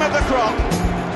of the crop.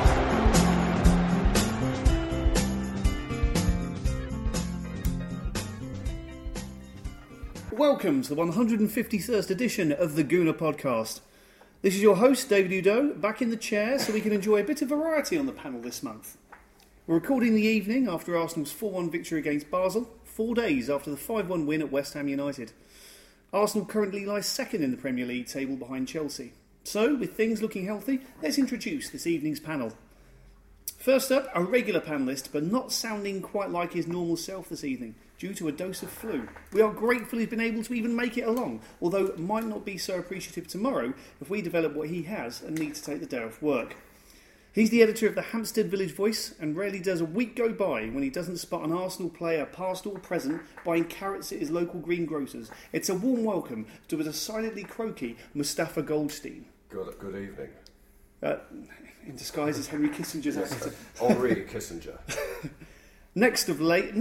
Welcome to the 151st edition of the Gooner Podcast. This is your host, David Udo, back in the chair so we can enjoy a bit of variety on the panel this month. We're recording the evening after Arsenal's 4-1 victory against Basel, 4 days after the 5-1 win at West Ham United. Arsenal currently lies second in the Premier League table behind Chelsea. So, with things looking healthy, let's introduce this evening's panel. First up, a regular panellist, but not sounding quite like his normal self this evening, due to a dose of flu. We are grateful he's been able to even make it along, although it might not be so appreciative tomorrow if we develop what he has and need to take the day off work. He's the editor of the Hampstead Village Voice, and rarely does a week go by when he doesn't spot an Arsenal player past or present buying carrots at his local greengrocers. It's a warm welcome to a decidedly croaky Mustafa Goldstein. Good evening. In disguise as Henry Kissinger's actor. Henri Kissinger. Next of late,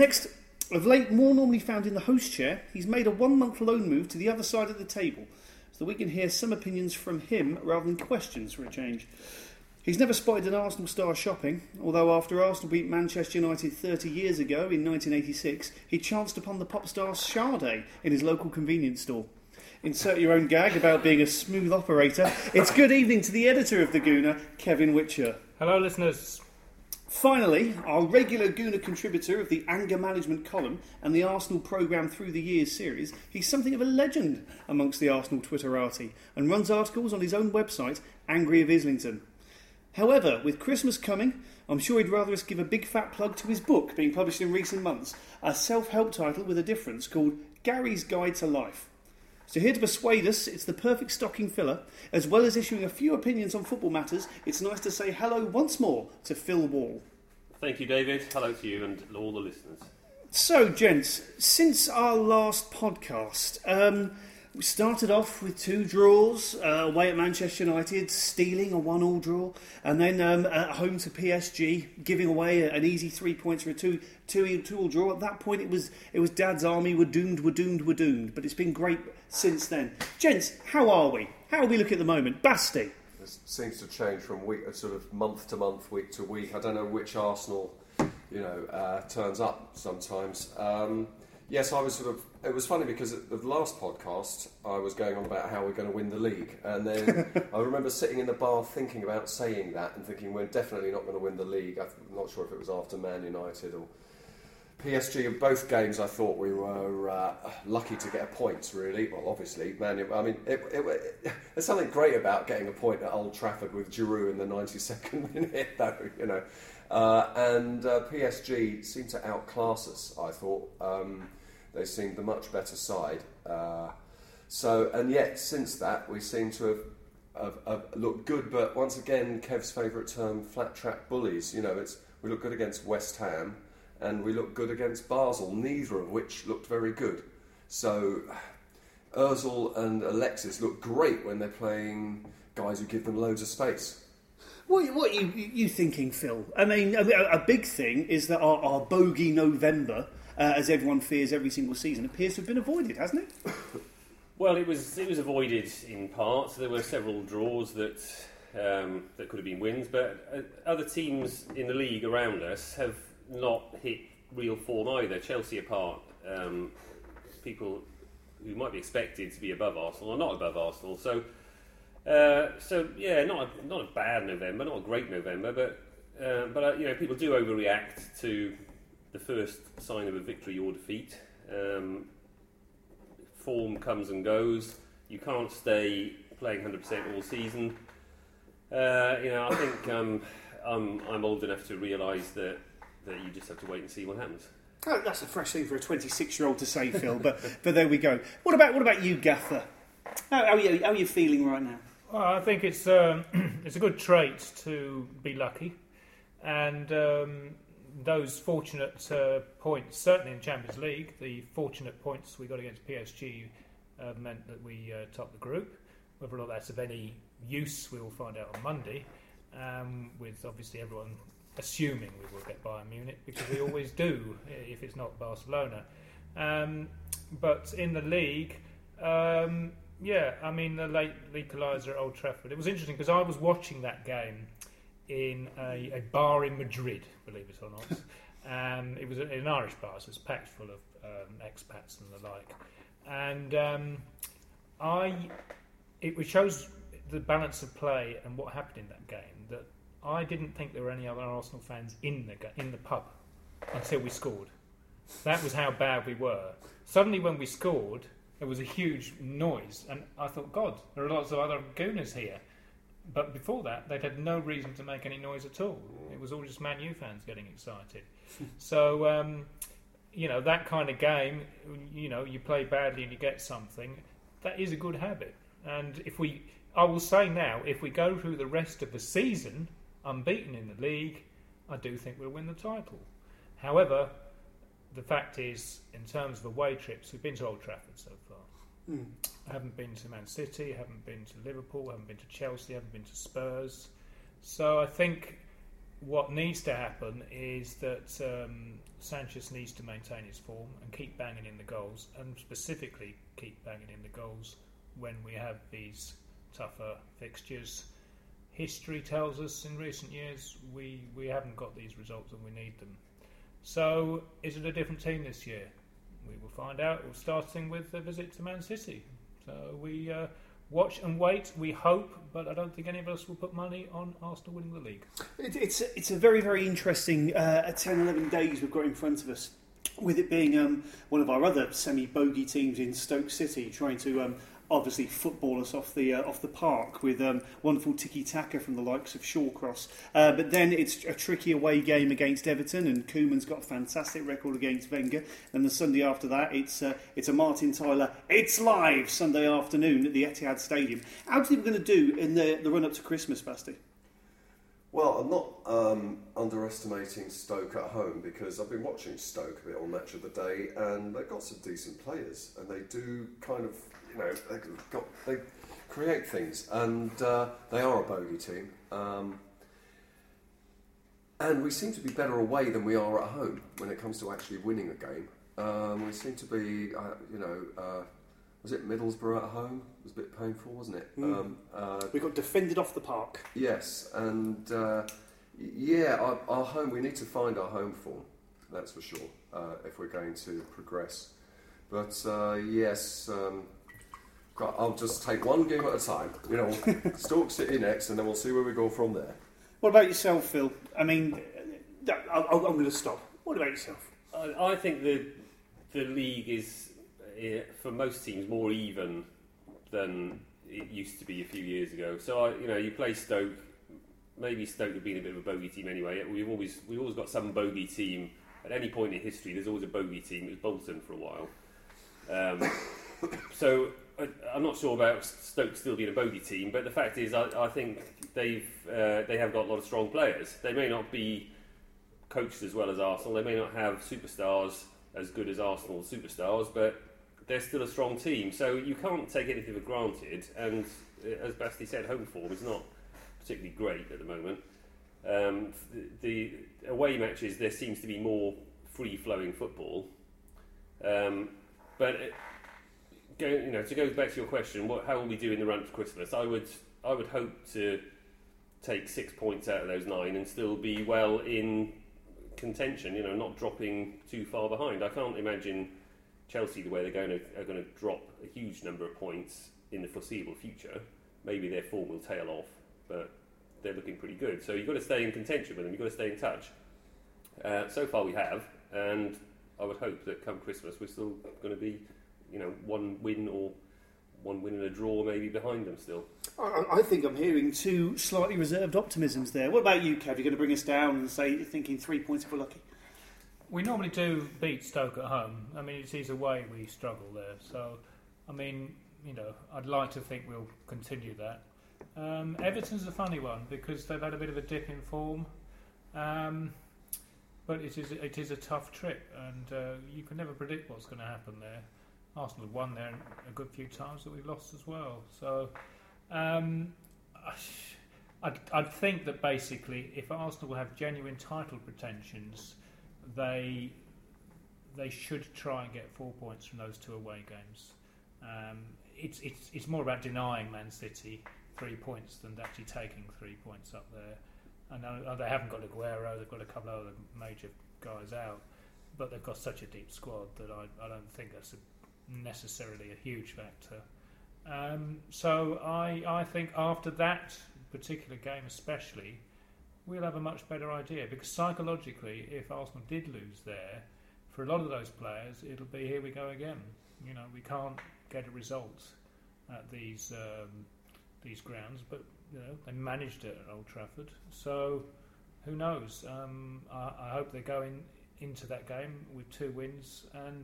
more normally found in the host chair, he's made a 1-month loan move to the other side of the table, so that we can hear some opinions from him rather than questions for a change. He's never spotted an Arsenal star shopping, although after Arsenal beat Manchester United 30 years ago in 1986, he chanced upon the pop star Sade in his local convenience store. Insert your own gag about being a smooth operator. It's good evening to the editor of the Gooner, Kevin Witcher. Hello, listeners. Finally, our regular Gooner contributor of the anger management column and the Arsenal programme Through the Years series, he's something of a legend amongst the Arsenal Twitterati and runs articles on his own website, Angry of Islington. However, with Christmas coming, I'm sure he'd rather us give a big fat plug to his book being published in recent months, a self-help title with a difference called Gary's Guide to Life. So here to persuade us, it's the perfect stocking filler. As well as issuing a few opinions on football matters, it's nice to say hello once more to Phil Wall. Thank you, David. Hello to you and all the listeners. So, gents, since our last podcast, we started off with 2 draws away at Manchester United, stealing a 1-1 draw, and then at home to PSG, giving away an easy 3 points for a 2-2 draw. At that point, it was Dad's Army, we're doomed, but it's been great since then. Gents, how are we? How are we looking at the moment? Basti? It seems to change from sort of month to month, week to week. I don't know which Arsenal, turns up sometimes. Yes, it was funny because at the last podcast I was going on about how we're going to win the league, and then I remember sitting in the bar thinking about saying that and thinking we're definitely not going to win the league. I'm not sure if it was after Man United or PSG. In both games I thought we were lucky to get a point, really. Well, obviously, there's something great about getting a point at Old Trafford with Giroud in the 92nd minute, though, and PSG seemed to outclass us, I thought. They seemed the much better side. And yet, since that, we seem to have looked good, but once again, Kev's favourite term, flat-track bullies. We look good against West Ham, and we look good against Basel, neither of which looked very good. So, Ozil and Alexis look great when they're playing guys who give them loads of space. What are you thinking, Phil? I mean, a big thing is that our bogey November, as everyone fears every single season, appears to have been avoided, hasn't it? Well, it was avoided in part. There were several draws that could have been wins, but other teams in the league around us have not hit real form either. Chelsea apart, people who might be expected to be above Arsenal are not above Arsenal. So not a bad November, not a great November, but people do overreact to the first sign of a victory or defeat. Form comes and goes. You can't stay playing 100% all season. I think I'm old enough to realise that you just have to wait and see what happens. Oh, that's a fresh thing for a 26-year-old to say, Phil. But there we go. What about you, Gaffer? How are you feeling right now? Well, I think it's a good trait to be lucky, and those fortunate points, certainly in Champions League, the fortunate points we got against PSG meant that we topped the group. Whether or not that's of any use, we will find out on Monday, with obviously everyone assuming we will get Bayern Munich, because we always do if it's not Barcelona. But in the league, Yeah, I mean, the late equaliser at Old Trafford. It was interesting because I was watching that game in a bar in Madrid, believe it or not. It was an Irish bar, so it's packed full of expats and the like. And it shows the balance of play and what happened in that game, that I didn't think there were any other Arsenal fans in the pub until we scored. That was how bad we were. Suddenly when we scored, there was a huge noise, and I thought, God, there are lots of other Gooners here. But before that, they'd had no reason to make any noise at all. It was all just Man U fans getting excited. So, that kind of game, you play badly and you get something, that is a good habit. And I will say now, if we go through the rest of the season unbeaten in the league, I do think we'll win the title. However, the fact is, in terms of away trips, we've been to Old Trafford so far. I haven't been to Man City, haven't been to Liverpool, haven't been to Chelsea, haven't been to Spurs. So I think what needs to happen is that Sanchez needs to maintain his form and keep banging in the goals, and specifically keep banging in the goals when we have these tougher fixtures. History tells us in recent years we haven't got these results and we need them. So, is it a different team this year? We will find out, starting with a visit to Man City. So we watch and wait, we hope, but I don't think any of us will put money on Arsenal winning the league. It's a very, very interesting 10-11 days we've got in front of us, with it being one of our other semi-bogey teams in Stoke City trying to obviously football us off the park with wonderful tiki-taka from the likes of Shawcross. But then it's a tricky away game against Everton, and Koeman's got a fantastic record against Wenger. And the Sunday after that, it's a Martin Tyler "It's Live" Sunday afternoon at the Etihad Stadium. How do you think we're going to do in the run-up to Christmas, Basti? Well, I'm not underestimating Stoke at home, because I've been watching Stoke a bit on Match of the Day, and they've got some decent players, and they do kind of, they create things, and they are a bogey team, and we seem to be better away than we are at home when it comes to actually winning a game. We seem to be, was it Middlesbrough at home? It was a bit painful, wasn't it? We got defended off the park. Yes, and our home, we need to find our home form, that's for sure, if we're going to progress. But yes, I'll just take one game at a time. Stoke City next, and then we'll see where we go from there. What about yourself, Phil? I mean, I'm going to stop. What about yourself? I think the league is, for most teams, more even than it used to be a few years ago. So you play Stoke. Maybe Stoke have been a bit of a bogey team anyway. We've always got some bogey team at any point in history. There's always a bogey team. It was Bolton for a while. So I'm not sure about Stoke still being a bogey team, but the fact is, I think they have got a lot of strong players. They may not be coached as well as Arsenal. They may not have superstars as good as Arsenal superstars, but they're still a strong team. So you can't take anything for granted. And as Basti said, home form is not particularly great at the moment. The away matches, there seems to be more free-flowing football. But to go back to your question, how will we do in the run to Christmas? I would hope to take 6 points out of those 9 and still be well in contention. Not dropping too far behind. I can't imagine Chelsea, the way they're going, are going to drop a huge number of points in the foreseeable future. Maybe their form will tail off, but they're looking pretty good. So you've got to stay in contention with them. You've got to stay in touch. So far we have, and I would hope that come Christmas we're still going to be, one win and a draw maybe behind them still. I think I'm hearing 2 slightly reserved optimisms there. What about you, Kev? You're going to bring us down and say you're thinking 3 points if we're lucky? We normally do beat Stoke at home. I mean, it's away we struggle there. So, I mean, I'd like to think we'll continue that. Everton's a funny one because they've had a bit of a dip in form. But it is a tough trip, and you can never predict what's going to happen there. Arsenal have won there a good few times, but we've lost as well. So I'd think that basically, if Arsenal have genuine title pretensions, they should try and get 4 points from those 2 away games. it's more about denying Man City 3 points than actually taking 3 points up there. I know they haven't got Aguero, they've got a couple of other major guys out, but they've got such a deep squad that I don't think that's necessarily a huge factor. So I think after that particular game especially, we'll have a much better idea, because psychologically, if Arsenal did lose there, for a lot of those players, it'll be here we go again. You know, we can't get a result at these grounds, but you know they managed it at Old Trafford. So who knows? I hope they go into that game with 2 wins and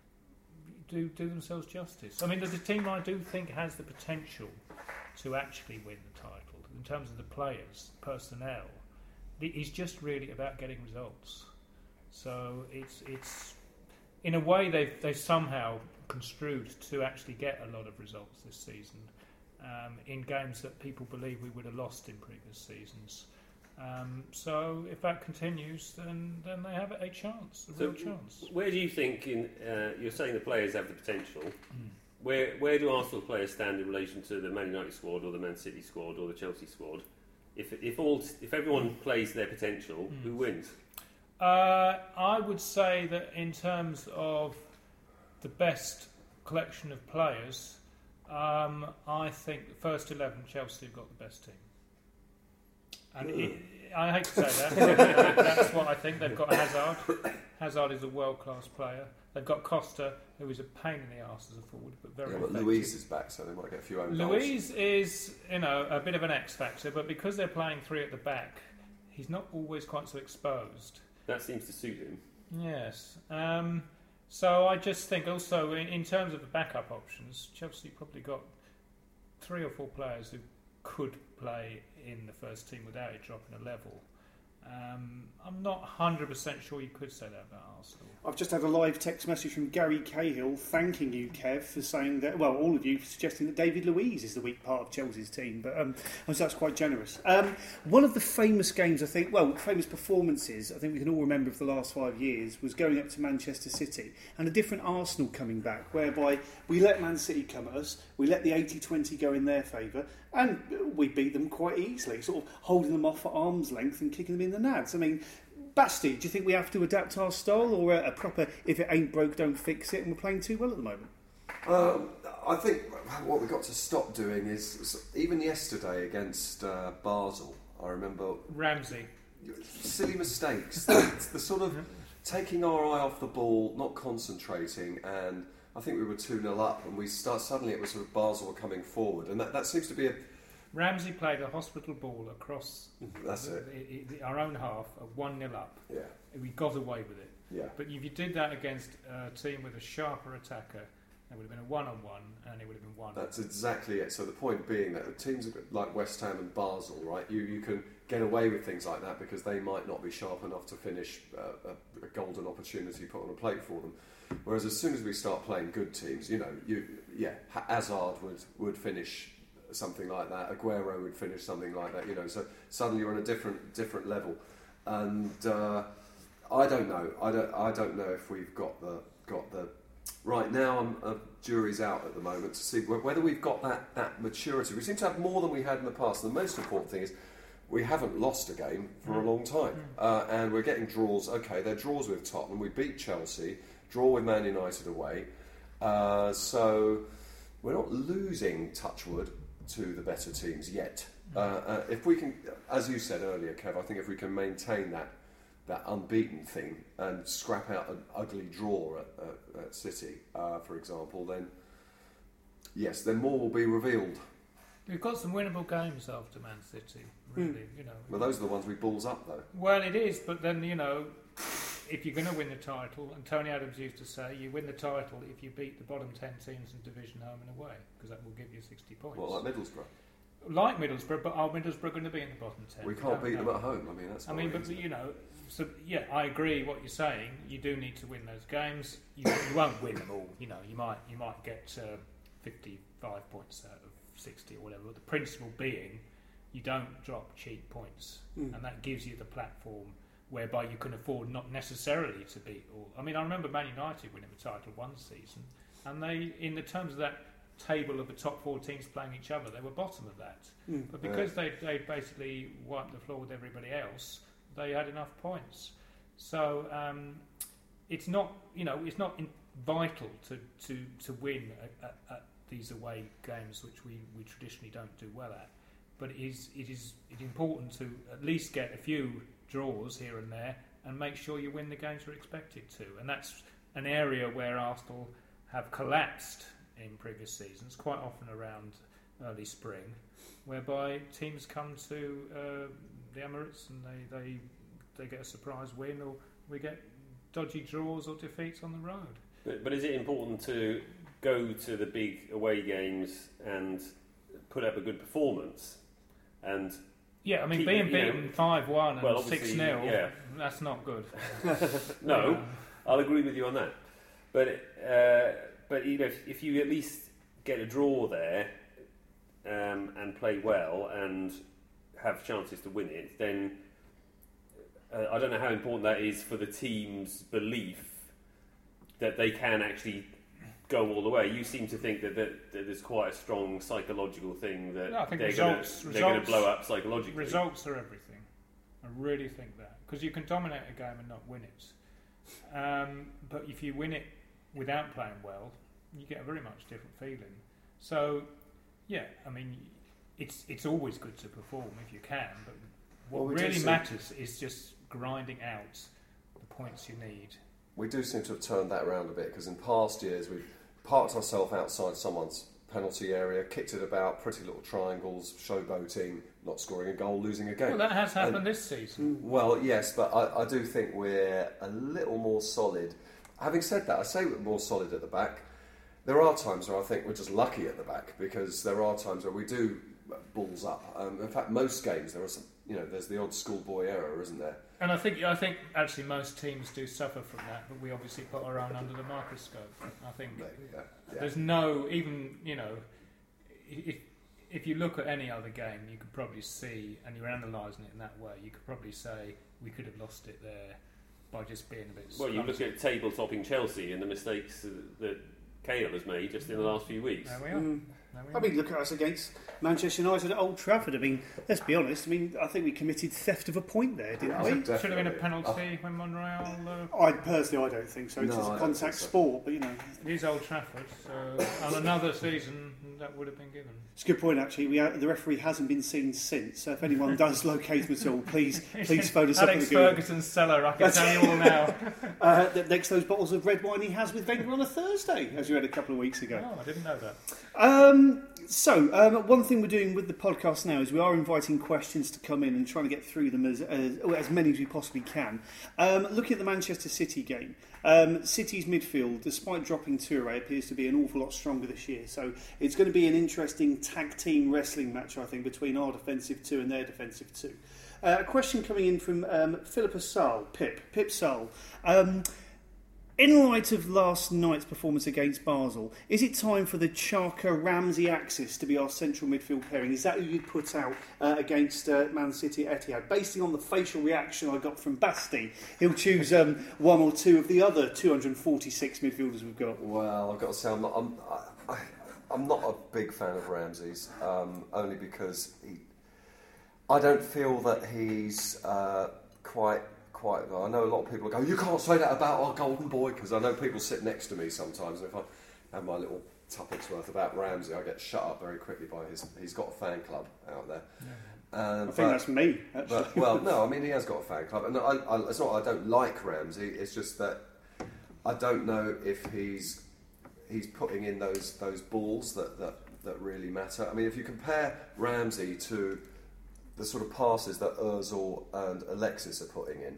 do themselves justice. I mean, the team I do think has the potential to actually win the title in terms of the players, personnel. It's just really about getting results. So it's in a way they've somehow construed to actually get a lot of results this season in games that people believe we would have lost in previous seasons. So if that continues, then they have a chance, a real chance. Where do you think, you're saying the players have the potential, where do Arsenal players stand in relation to the Man United squad or the Man City squad or the Chelsea squad? If everyone plays their potential, who wins? I would say that in terms of the best collection of players, I think the first 11 Chelsea have got the best team. And I hate to say that, but that's what I think. They've got Hazard. Hazard is a world-class player. They've got Costa, who is a pain in the arse as a forward, but very effective. But Luiz is back, so they might get a few own goals. Luiz is, a bit of an X factor, but because they're playing 3 at the back, he's not always quite so exposed. That seems to suit him. Yes. So I just think also in terms of the backup options, Chelsea probably got 3 or 4 players who could play in the first team without it dropping a level. I'm not 100% sure you could say that about Arsenal. I've just had a live text message from Gary Cahill thanking you, Kev, for saying that, well, all of you for suggesting that David Luiz is the weak part of Chelsea's team, but that's quite generous. One of the famous games, famous performances I think we can all remember of the last 5 years was going up to Manchester City and a different Arsenal coming back, whereby we let Man City come at us, we let the 80-20 go in their favour, and we beat them quite easily, sort of holding them off at arm's length and kicking them in the nads. I mean, Basti, do you think we have to adapt our style, or a proper if it ain't broke don't fix it, and we're playing too well at the moment? I think what we've got to stop doing is, even yesterday against Basel, I remember Ramsey, silly mistakes, the sort of taking our eye off the ball, not concentrating, and I think we were 2-0 up, and suddenly it was sort of Basel were coming forward, and that seems to be a... Ramsey played a hospital ball across our own half, at 1-0 up. Yeah. We got away with it. Yeah. But if you did that against a team with a sharper attacker, it would have been a one-on-one, and it would have been 1. That's exactly it. So the point being that the teams like West Ham and Basel, right, you can get away with things like that because they might not be sharp enough to finish a golden opportunity put on a plate for them. Whereas as soon as we start playing good teams, Hazard would finish something like that. Aguero would finish something like that. So suddenly you're on a different level, and I don't know. I don't know if we've got the right now. Jury's out at the moment to see whether we've got that maturity. We seem to have more than we had in the past. And the most important thing is we haven't lost a game for a long time, and we're getting draws. Okay, they're draws with Tottenham. We beat Chelsea. Draw with Man United away. So we're not losing, touch wood, to the better teams yet. If we can, as you said earlier, Kev, I think if we can maintain that unbeaten thing and scrap out an ugly draw at City, for example, then yes, then more will be revealed. We've got some winnable games after Man City, really. Well, those are the ones we balls up, though. Well, it is, but then if you're going to win the title, and Tony Adams used to say, you win the title if you beat the bottom 10 teams in division home and away, because that will give you 60 points. Well, like Middlesbrough. Like Middlesbrough, but are Middlesbrough going to be in the bottom 10? We can't beat them at home. I mean, that's. So yeah, I agree what you're saying. You do need to win those games. You won't win them all. You might get 55 points out of 60 or whatever. But the principle being, you don't drop cheap points, and that gives you the platform whereby you can afford not necessarily to beat all. I mean, I remember Man United winning the title one season, and they, in the terms of that table of the top 4 teams playing each other, they were bottom of that. But because they basically wiped the floor with everybody else, they had enough points. So it's not vital to win at these away games, which we traditionally don't do well at. But it is important to at least get a few draws here and there and make sure you win the games you're expected to. And that's an area where Arsenal have collapsed in previous seasons, quite often around early spring, whereby teams come to the Emirates and they get a surprise win, or we get dodgy draws or defeats on the road. But is it important to go to the big away games and put up a good performance? And yeah, I mean, being beaten 5-1 and 6-0, that's not good. No, I'll agree with you on that. But if you at least get a draw there and play well and have chances to win it, then I don't know how important that is for the team's belief that they can actually go all the way. You seem to think that there's quite a strong psychological thing that I think they're going to blow up psychologically. Results are everything. I really think that. Because you can dominate a game and not win it. But if you win it without playing well, you get a very much different feeling. So, yeah, I mean, it's always good to perform if you can, but what really matters is just grinding out the points you need. We do seem to have turned that around a bit, because in past years we've parked ourselves outside someone's penalty area, kicked it about, pretty little triangles, showboating, not scoring a goal, losing a game. Well, that has happened this season. Well, yes, but I do think we're a little more solid. Having said that, I say we're more solid at the back. There are times where I think we're just lucky at the back, because there are times where we do balls up. In fact, most games there are some, there's the odd schoolboy error, isn't there? And I think actually most teams do suffer from that, but we obviously put our own under the microscope. I think there's no, even, if you look at any other game, you could probably see, and you're analysing it in that way, you could probably say we could have lost it there by just being a bit... Well, you look at table-topping Chelsea and the mistakes that Cahill has made just in the last few weeks. There we are. I mean, look at us against Manchester United at Old Trafford. I mean, let's be honest. I mean, I think we committed theft of a point there, didn't we? Should have been a penalty when Monreal... I don't think so. It's a contact sport, but It is Old Trafford, so on another season that would have been given. It's a good point, actually. The referee hasn't been seen since, so if anyone does locate him at all, please phone us up. Alex Ferguson's cellar, I can tell you all now. Next to those bottles of red wine he has with Wenger on a Thursday, as you had a couple of weeks ago. Oh, I didn't know that. One thing we're doing with the podcast now is we are inviting questions to come in and trying to get through them as many as we possibly can. Looking at the Manchester City game, City's midfield, despite dropping Toure, appears to be an awful lot stronger this year. So it's going to be an interesting tag team wrestling match, I think, between our defensive two and their defensive two. A question coming in from Philippa Saul, Pip Saul. In light of last night's performance against Basel, is it time for the Xhaka-Ramsey axis to be our central midfield pairing? Is that who you'd put out against Man City at Etihad? Based on the facial reaction I got from Basti, he'll choose one or two of the other 246 midfielders we've got. Well, I've got to say, I'm not a big fan of Ramsey's, only because I don't feel that he's quite. I know a lot of people go, you can't say that about our golden boy, because I know people sit next to me sometimes, and if I have my little tuppence worth about Ramsey, I get shut up very quickly by he's got a fan club out there. I think that's me, actually. No, I mean, he has got a fan club, and it's not I don't like Ramsey, it's just that I don't know if he's putting in those balls that really matter. I mean, if you compare Ramsey to the sort of passes that Ozil and Alexis are putting in,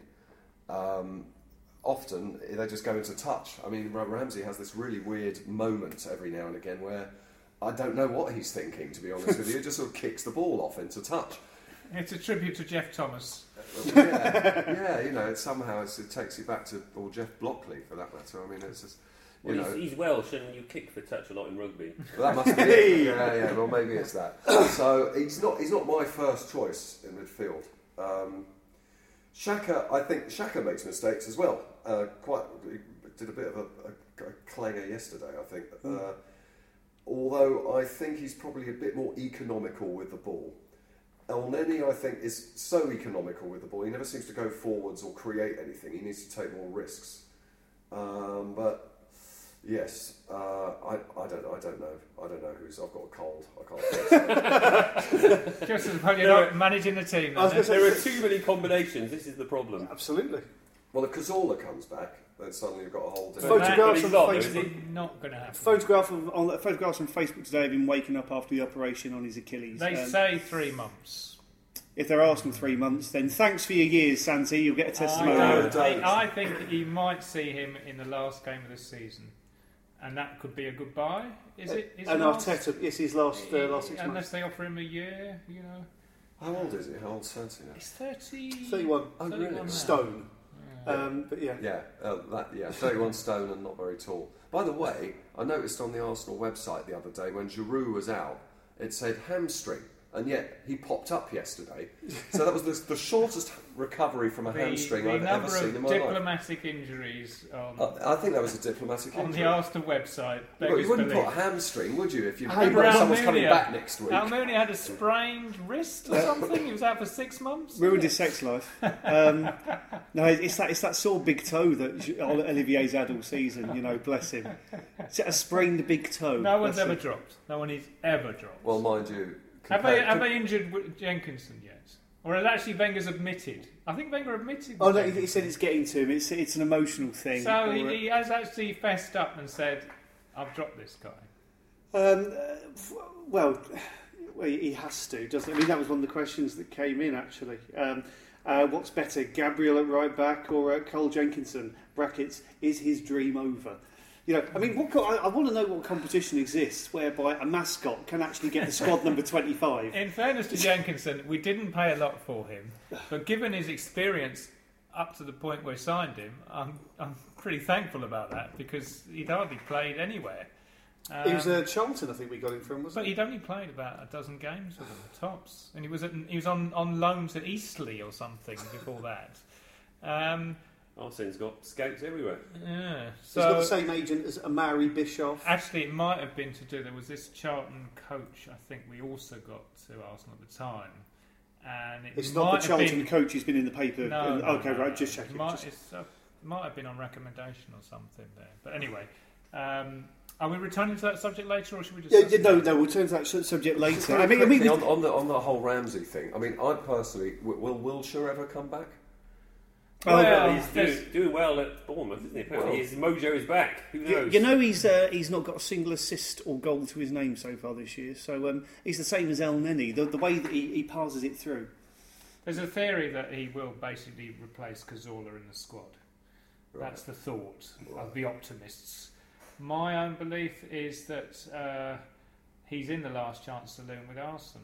often they just go into touch. I mean, Ramsey has this really weird moment every now and again where I don't know what he's thinking, to be honest with you. He just sort of kicks the ball off into touch. It's a tribute to Jeff Thomas. Yeah, somehow it takes you back to, or Jeff Blockley for that matter. I mean, it's just... he's Welsh, and you kick for touch a lot in rugby. Well, that must be it. Yeah. Well, maybe it's that. So he's not my first choice in midfield. Xhaka, I think Xhaka makes mistakes as well. He did a bit of a clanger yesterday, I think. although I think he's probably a bit more economical with the ball. Elneny, I think, is so economical with the ball. He never seems to go forwards or create anything. He needs to take more risks. But yes, I don't know. I don't know who's. I've got a cold. I can't. Just as well you're not managing the team. There are too many combinations. This is the problem. Absolutely. Well, if Cazorla comes back, then suddenly you've got a whole different. Photographs he's on not, though, Facebook. is he? Not going to happen. Photographs on Facebook today have been waking up after the operation on his Achilles. They say 3 months. If they're Arsenal 3 months, then thanks for your years, Santi. You'll get a testimonial. I think you might see him in the last game of the season, and that could be a goodbye. Is it? And Arteta, it's his last 6 months. Unless they offer him a year, you know. How old is he? How old's Santi now? He's 30. 31. Oh, really? now. Stone. But yeah. Yeah, 31 stone and not very tall. By the way, I noticed on the Arsenal website the other day when Giroud was out, it said hamstring, and yet he popped up yesterday. So that was the shortest recovery from a hamstring I've ever seen in my life. Diplomatic injuries I think that was a diplomatic on injury. the Arsenal website. Well, you wouldn't belief. put a hamstring, would you, if you Remember knew someone's coming Almunia? back next week? Almunia had a sprained wrist or something. He was out for 6 months. Ruined his sex life. No, it's that sore big toe that Olivier's had all season. You know, bless him. It's a sprained big toe. No one's Bless ever him. dropped. No one is ever dropped. Well, mind you... Have they injured Jenkinson yet? Or has actually Wenger's admitted? I think Wenger admitted. Oh no, he said it's getting to him. It's an emotional thing. So he has actually fessed up and said, "I've dropped this guy." Well, he has to, doesn't he? I mean, that was one of the questions that came in actually. What's better, Gabriel at right back or Cole Jenkinson? Brackets, is his dream over? You know, I mean, I want to know what competition exists whereby a mascot can actually get the squad number 25. In fairness to Jenkinson, we didn't pay a lot for him, but given his experience up to the point where we signed him, I'm pretty thankful about that because he'd hardly played anywhere. He was Charlton, I think we got him from, wasn't But he'd only played about a dozen games with them, tops, and he was on loan to Eastleigh or something before that. Arsene's got scouts everywhere. Yeah, He's got the same agent as Amari Bischoff. Actually, it might have been to do. There was this Charlton coach. I think we also got to Arsenal at the time, and It's not the Charlton coach who's been in the paper. No, Just checking. It might have been on recommendation or something there. But anyway, are we returning to that subject later, or should we just? No. We'll turn to that subject later. I mean, on the whole Ramsey thing. I mean, I personally, will Wilshere ever come back? Well, he's doing well at Bournemouth, isn't he? Apparently his mojo is back. Who knows? You know, he's not got a single assist or goal to his name so far this year. So he's the same as Elneny. The way that he passes it through. There's a theory that he will basically replace Cazorla in the squad. Right. That's the thought of the optimists. My own belief is that he's in the last chance saloon with Arsenal.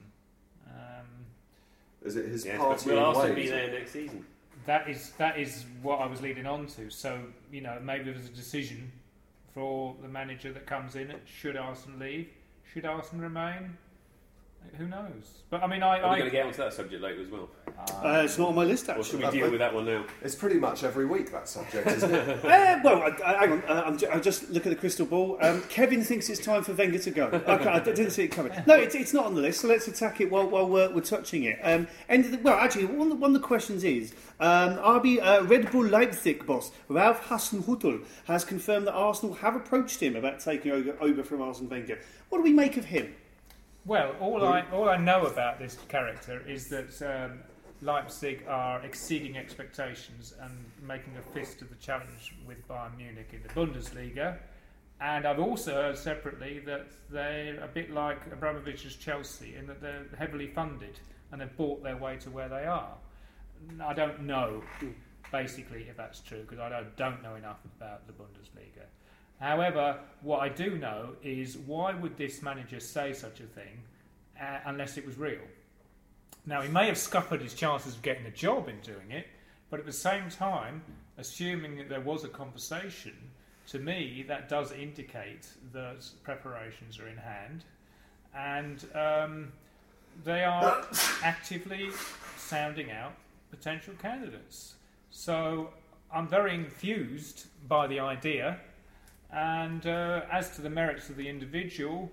Is it his Yes, party? but will Arsenal in be Wales? there next season? That is what I was leading on to. So, you know, maybe there's a decision for the manager that comes in. Should Arsenal leave? Should Arsenal remain? Who knows? But I mean, Are we going to get onto that subject later as well? It's not on my list, Or actually. should we deal with that one now? It's pretty much every week, that subject, isn't it? Hang on. I'll just look at the crystal ball. Kevin thinks it's time for Wenger to go. Okay, I didn't see it coming. No, it's not on the list, so let's attack it while we're touching it. Actually, one of the questions is, Red Bull Leipzig boss Ralf Hasenhüttl has confirmed that Arsenal have approached him about taking over from Arsene Wenger. What do we make of him? Well, all I know about this character is that Leipzig are exceeding expectations and making a fist of the challenge with Bayern Munich in the Bundesliga. And I've also heard separately that they're a bit like Abramovich's Chelsea in that they're heavily funded and they've bought their way to where they are. I don't know, basically, if that's true, because I don't know enough about the Bundesliga. However, what I do know is why would this manager say such a thing unless it was real? Now, he may have scuppered his chances of getting a job in doing it, but at the same time, assuming that there was a conversation, to me, that does indicate that preparations are in hand and they are actively sounding out potential candidates. So I'm very enthused by the idea. And as to the merits of the individual,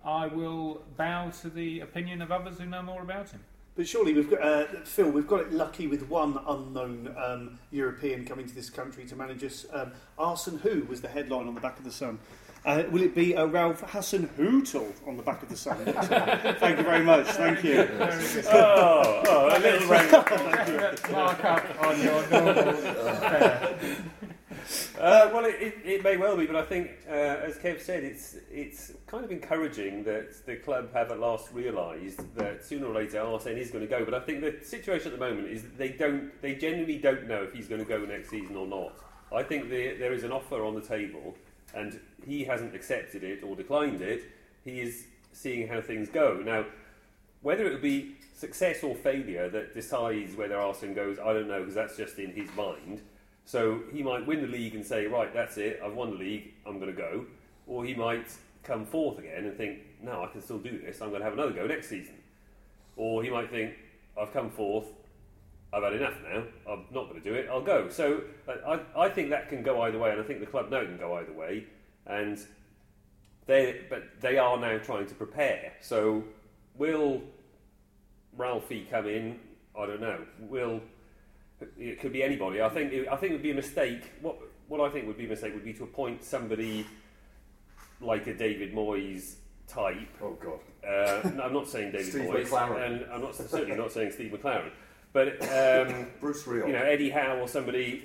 I will bow to the opinion of others who know more about him. But surely we've got Phil. We've got it lucky with one unknown European coming to this country to manage us. Arsene Who was the headline on the back of the Sun. Will it be Ralph Hassan Hootle on the back of the Sun? Thank you very much. Thank you. A little round. Mark up on your normal fare. Well, it may well be, but I think, as Kev said, it's kind of encouraging that the club have at last realised that sooner or later Arsene is going to go. But I think the situation at the moment is that they genuinely don't know if he's going to go next season or not. I think there is an offer on the table, and he hasn't accepted it or declined it. He is seeing how things go. Now, whether it would be success or failure that decides whether Arsene goes, I don't know, because that's just in his mind. So he might win the league and say, right, that's it, I've won the league, I'm going to go. Or he might come fourth again and think, no, I can still do this, I'm going to have another go next season. Or he might think, I've come fourth, I've had enough now, I'm not going to do it, I'll go. So I think that can go either way, and I think the club know it can go either way. And they are now trying to prepare. So will Ralphie come in? I don't know. It could be anybody. I think it would be a mistake. What I think would be a mistake would be to appoint somebody like a David Moyes type. Oh God! No, I'm not saying David Steve Moyes, McLaren. and I'm certainly not saying Steve McLaren. But Bruce Rioch. Eddie Howe or somebody.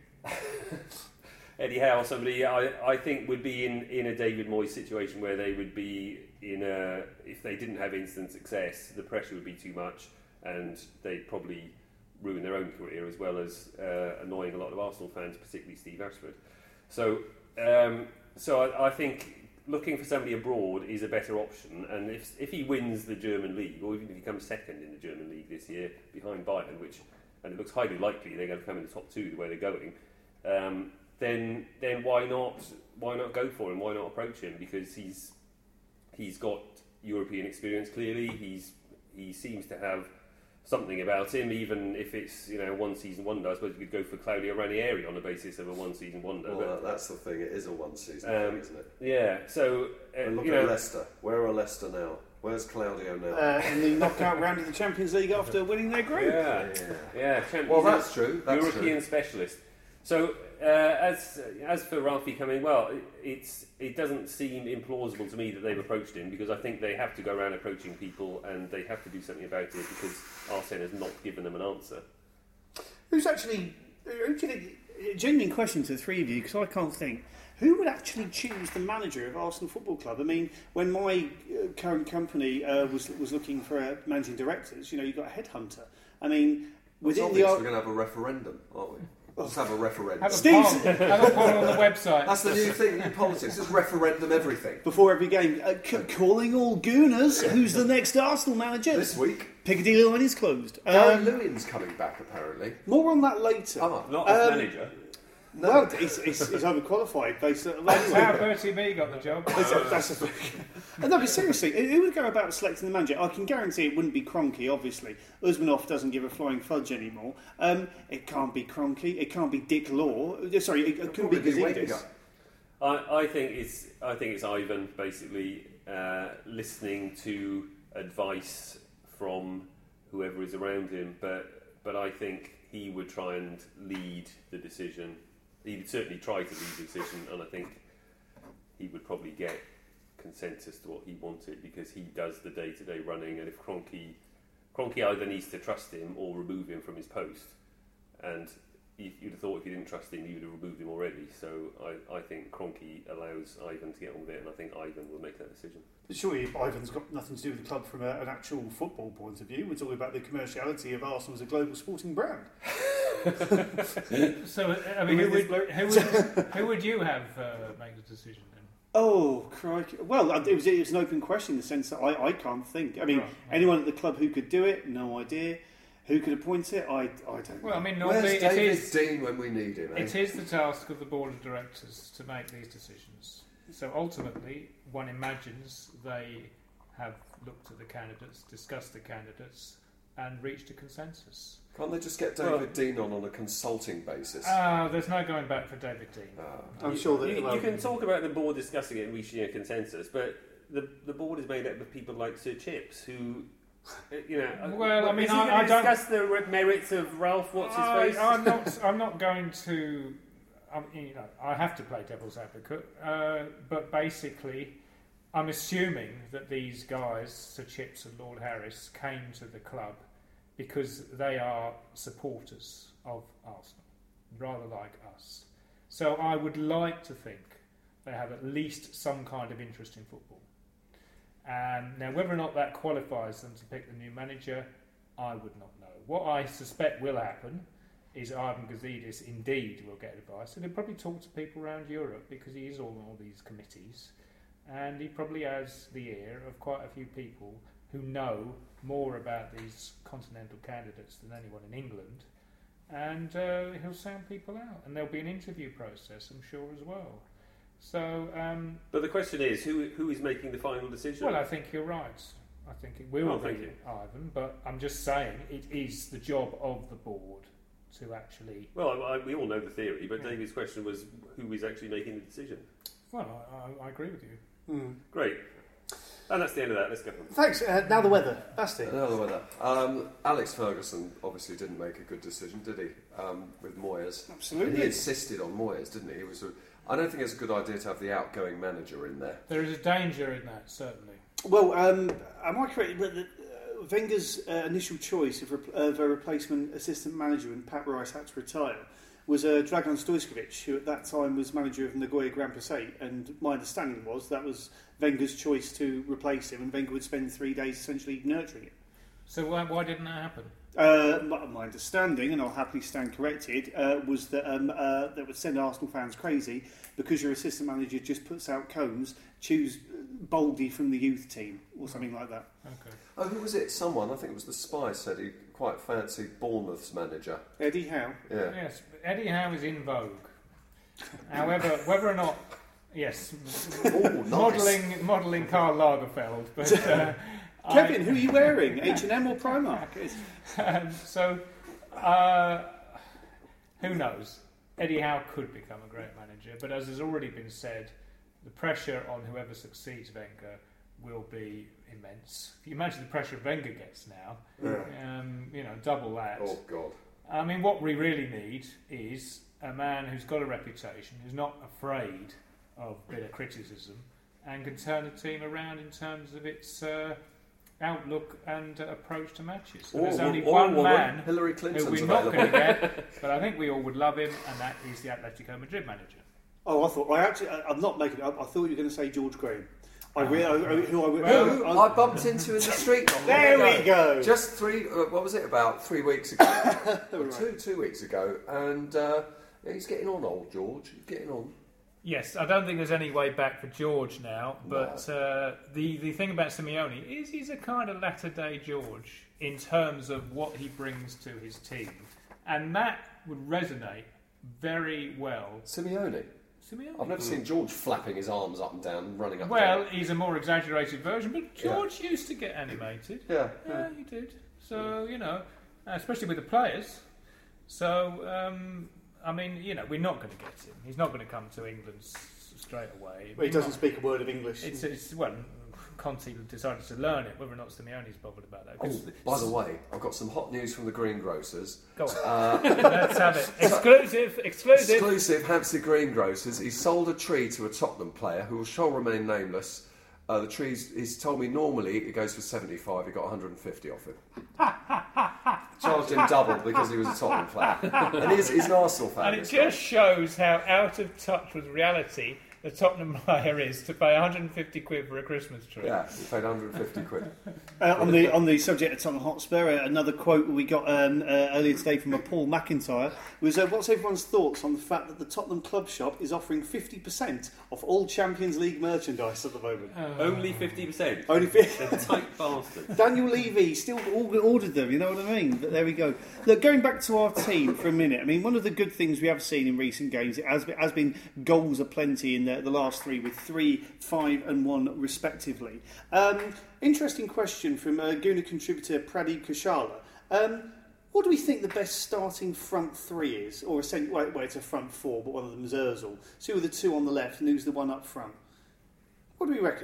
Eddie Howe or somebody. I think would be in a David Moyes situation where they would be if they didn't have instant success, the pressure would be too much, and they'd probably ruin their own career as well as annoying a lot of Arsenal fans, particularly Steve Ashford. So I think looking for somebody abroad is a better option. And if he wins the German league, or even if he comes second in the German league this year behind Bayern, and it looks highly likely they're going to come in the top two the way they're going, then why not go for him? Why not approach him? Because he's got European experience. Clearly, he seems to have something about him, even if it's one season wonder. I suppose you could go for Claudio Ranieri on the basis of a one season wonder. Well, that's the thing. It is a one season thing, isn't it? Yeah. So and look at Leicester. Where are Leicester now? Where's Claudio now? In the knockout round of the Champions League after winning their group. Yeah. Well, that's true. That's European specialist. So as for Ralphie coming, well, it doesn't seem implausible to me that they've approached him, because I think they have to go around approaching people and they have to do something about it, because Arsene has not given them an answer. A genuine question to the three of you, because I can't think. Who would actually choose the manager of Arsenal Football Club? I mean, when my current company was looking for managing directors, you've got a headhunter. I mean, within we're going to have a referendum, aren't we? Let's have a referendum. Have a poll on the website. That's the new thing in politics. Just referendum everything. Before every game, calling all Gooners. Who's the next Arsenal manager? This week, Piccadilly line is closed. Gary Lewin's coming back, apparently. More on that later. Not as manager. No. Well, he's overqualified based on... That's how Bertie B got the job. No, but seriously, who would go about selecting the manager? I can guarantee it wouldn't be Kroenke, obviously. Usmanov doesn't give a flying fudge anymore. It can't be Kroenke. It can't be Dick Law. Sorry, it couldn't be Gazidis. I think it's Ivan, basically, listening to advice from whoever is around him. But I think he would try and lead the decision. He would certainly try to lead the decision, and I think he would probably get consensus to what he wanted, because he does the day-to-day running. And if Kroenke either needs to trust him or remove him from his post, and you'd have thought if you didn't trust him, you would have removed him already. So I think Kroenke allows Ivan to get on with it, and I think Ivan will make that decision. But surely Ivan's got nothing to do with the club from an actual football point of view. We're talking about the commerciality of Arsenal as a global sporting brand. So, I mean, who would you have make the decision then? Oh, crikey. Well, it was an open question in the sense that I can't think. I mean, right. Anyone at the club who could do it, no idea. Who could appoint it, I don't know. Well, I mean, normally where's David Dean when we need him? It is the task of the board of directors to make these decisions. So ultimately, one imagines they have looked at the candidates, discussed the candidates, and reached a consensus. Can't they just get David Dean on a consulting basis? There's no going back for David Dean. I'm sure that you can talk about the board discussing it and reaching a consensus, but the board is made up of people like Sir Chips, who, you know. Well, I mean, is he I going to discuss the merits of Ralph? What's his face? I'm not going to. You know, I have to play devil's advocate, but basically, I'm assuming that these guys, Sir Chips and Lord Harris, came to the club because they are supporters of Arsenal, rather like us. So I would like to think they have at least some kind of interest in football. Now, whether or not that qualifies them to pick the new manager, I would not know. What I suspect will happen is Ivan Gazidis indeed will get advice, and he'll probably talk to people around Europe because he is on all these committees, and he probably has the ear of quite a few people who know more about these continental candidates than anyone in England, and he'll sound people out, and there'll be an interview process, I'm sure, as well. So, but the question is, who is making the final decision? Well, I think you're right. I think it will be Ivan, but I'm just saying it is the job of the board to actually... Well, we all know the theory, but David's question was who is actually making the decision. Well, I agree with you. Mm. Great. And that's the end of that. Let's go. Thanks. Now the weather. Basti. Now the weather. Alex Ferguson obviously didn't make a good decision, did he? With Moyes. Absolutely. And he insisted on Moyes, didn't he? I don't think it's a good idea to have the outgoing manager in there. There is a danger in that, certainly. Well, am I correct that Wenger's initial choice of a replacement assistant manager when Pat Rice had to retire was Dragan Stojkovic, who at that time was manager of Nagoya Grampus 8, and my understanding was that was Wenger's choice to replace him, and Wenger would spend 3 days essentially nurturing it. So why didn't that happen? My understanding, and I'll happily stand corrected, was that that would send Arsenal fans crazy because your assistant manager just puts out cones, choose boldly from the youth team or something like that. Okay. Oh, who was it? Someone, I think it was the Spy, said he quite fancied Bournemouth's manager. Eddie Howe. Yeah. Yes, Eddie Howe is in vogue. However, whether or not, yes, Oh, nice. modelling Karl Lagerfeld, but Kevin, who are you wearing? H&M or Primark? Who knows? Eddie Howe could become a great manager, but as has already been said, the pressure on whoever succeeds Wenger will be immense. If you imagine the pressure Wenger gets now, double that. Oh, God. I mean, what we really need is a man who's got a reputation, who's not afraid of bitter criticism, and can turn the team around in terms of its outlook and approach to matches. So there's only one man Hillary Clinton's who we're available. not going to get, but I think we all would love him, and that is the Atletico Madrid manager. Oh, I'm not making it up. I thought you were going to say George Graham. Who I bumped into in the street. There we go. Just about 3 weeks ago. Or two weeks ago. And he's getting on, old George. He's getting on. Yes, I don't think there's any way back for George now, but the thing about Simeone is he's a kind of latter-day George in terms of what he brings to his team. And that would resonate very well. Simeone? I've never seen George flapping his arms up and down, running up and down. Well, he's a more exaggerated version, but George used to get animated. Yeah, he did. So, especially with the players. So, we're not going to get him. He's not going to come to England straight away. Well, he doesn't speak a word of English. Conte decided to learn it, whether or not Simeone's bothered about that. Oh, by the way, I've got some hot news from the greengrocers. Go on. Let's have it. Exclusive. Hampstead Greengrocers. He sold a tree to a Tottenham player who shall remain nameless. The tree's, he's told me normally it goes for 75. He got 150 off him. Charged him double because he was a Tottenham player. And he's an Arsenal fan. And it just shows how out of touch with reality the Tottenham player is to pay 150 quid for a Christmas tree. Yeah, he paid 150 quid. On the subject of Tottenham Hotspur, another quote we got earlier today from Paul McIntyre was, what's everyone's thoughts on the fact that the Tottenham Club Shop is offering 50% off all Champions League merchandise at the moment? Only 50%? Only 50%. They're tight bastards. Daniel Levy still ordered them, you know what I mean? But there we go. Look, going back to our team for a minute, I mean, one of the good things we have seen in recent games, it has been goals aplenty in the last three, with 3, 5 and 1 respectively. Interesting question from Guna contributor Pradeep Kushala. What do we think the best starting front three is? Or it's a front four, but one of them is Ozil. So who are the two on the left and who's the one up front? What do we reckon?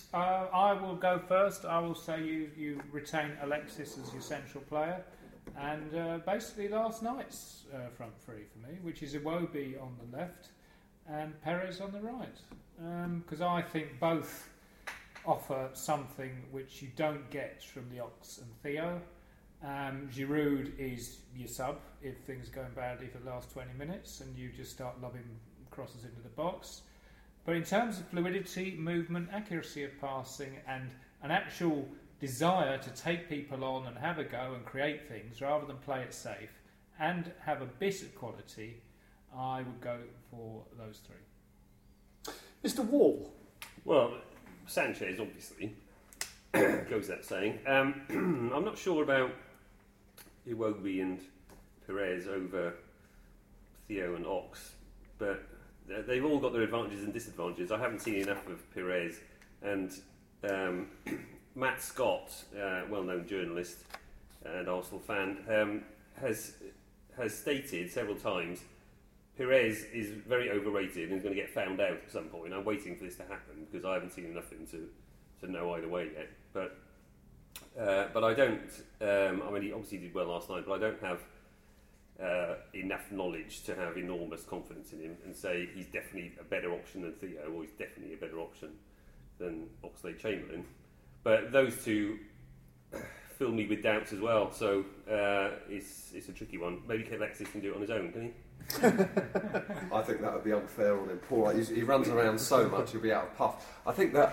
I will go first. I will say you retain Alexis as your central player, and basically last night's front three for me, which is Iwobi on the left and Perez on the right, because I think both offer something which you don't get from the Ox and Theo. Giroud is your sub if things are going badly for the last 20 minutes and you just start lobbing crosses into the box. But in terms of fluidity, movement, accuracy of passing, and an actual desire to take people on and have a go and create things rather than play it safe and have a bit of quality, I would go for those three. Mr. Wall. Well, Sanchez, obviously, goes that saying. I'm not sure about Iwobi and Perez over Theo and Ox, but they've all got their advantages and disadvantages. I haven't seen enough of Perez, and Matt Scott, well-known journalist and Arsenal fan, has stated several times Perez is very overrated and is going to get found out at some point. I'm waiting for this to happen because I haven't seen enough of him to know either way yet. But I don't. I mean, he obviously did well last night, but I don't have enough knowledge to have enormous confidence in him and say he's definitely a better option than Theo, or he's definitely a better option than Oxlade-Chamberlain. But those two fill me with doubts as well. So it's a tricky one. Maybe Alexis can do it on his own, can he? I think that would be unfair on him. Poor, he runs around so much, he'll be out of puff. I think that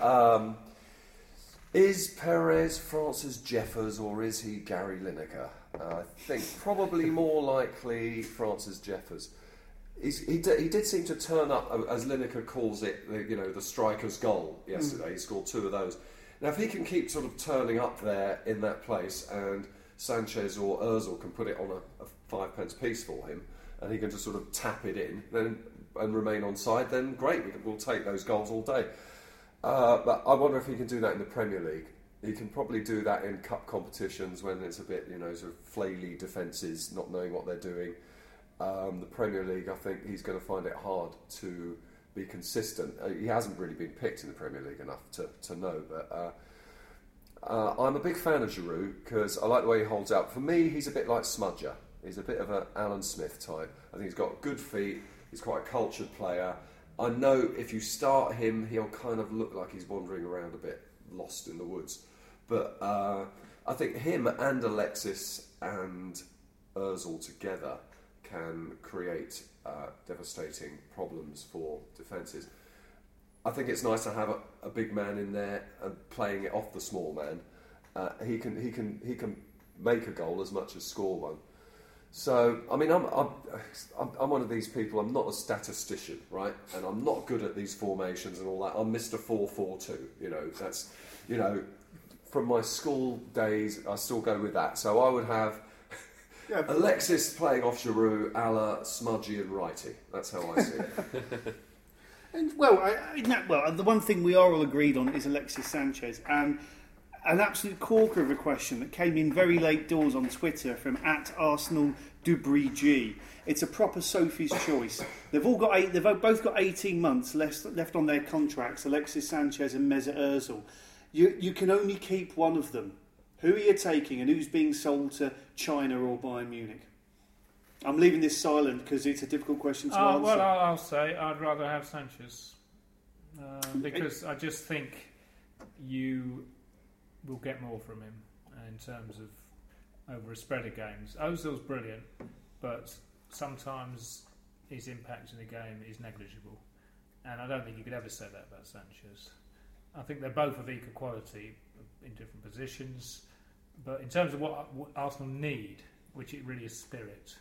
is Perez Francis Jeffers or is he Gary Lineker? I think probably more likely Francis Jeffers. He did seem to turn up, as Lineker calls it, the striker's goal yesterday. He scored 2 of those. Now, if he can keep sort of turning up there in that place, and Sanchez or Ozil can put it on a 5p piece for him, and he can just sort of tap it in and remain on side, then great, we'll take those goals all day. But I wonder if he can do that in the Premier League. He can probably do that in cup competitions when it's a bit, sort of flaily defences, not knowing what they're doing. The Premier League, I think he's going to find it hard to be consistent. He hasn't really been picked in the Premier League enough to know, but I'm a big fan of Giroud because I like the way he holds out. For me, he's a bit like Smudger. He's a bit of an Alan Smith type. I think he's got good feet. He's quite a cultured player. I know if you start him, he'll kind of look like he's wandering around a bit lost in the woods. But I think him and Alexis and Ozil together can create devastating problems for defences. I think it's nice to have a big man in there and playing it off the small man. He can make a goal as much as score one. So, I mean, I'm one of these people. I'm not a statistician, right? And I'm not good at these formations and all that. I'm Mr. 4-4-2. That's, from my school days, I still go with that. So I would have Alexis playing off Giroud, a la Smudgy and Righty. That's how I see it. And the one thing we are all agreed on is Alexis Sanchez. And an absolute corker of a question that came in very late doors on Twitter from @ArsenalDubree. It's a proper Sophie's choice. They've both got 18 months left on their contracts. Alexis Sanchez and Mesut Ozil. You can only keep one of them. Who are you taking, and who's being sold to China or Bayern Munich? I'm leaving this silent because it's a difficult question to answer. Well, I'll say I'd rather have Sanchez because I just think you will get more from him in terms of over a spread of games. Ozil's brilliant, but sometimes his impact in the game is negligible, and I don't think you could ever say that about Sanchez. I think they're both of equal quality in different positions, but in terms of what Arsenal need, which it really is spirit,